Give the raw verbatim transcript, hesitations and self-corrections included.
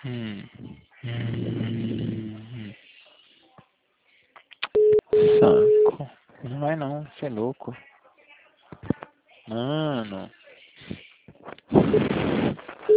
Hum. Hum. Saco. Não vai não, você é louco. Mano.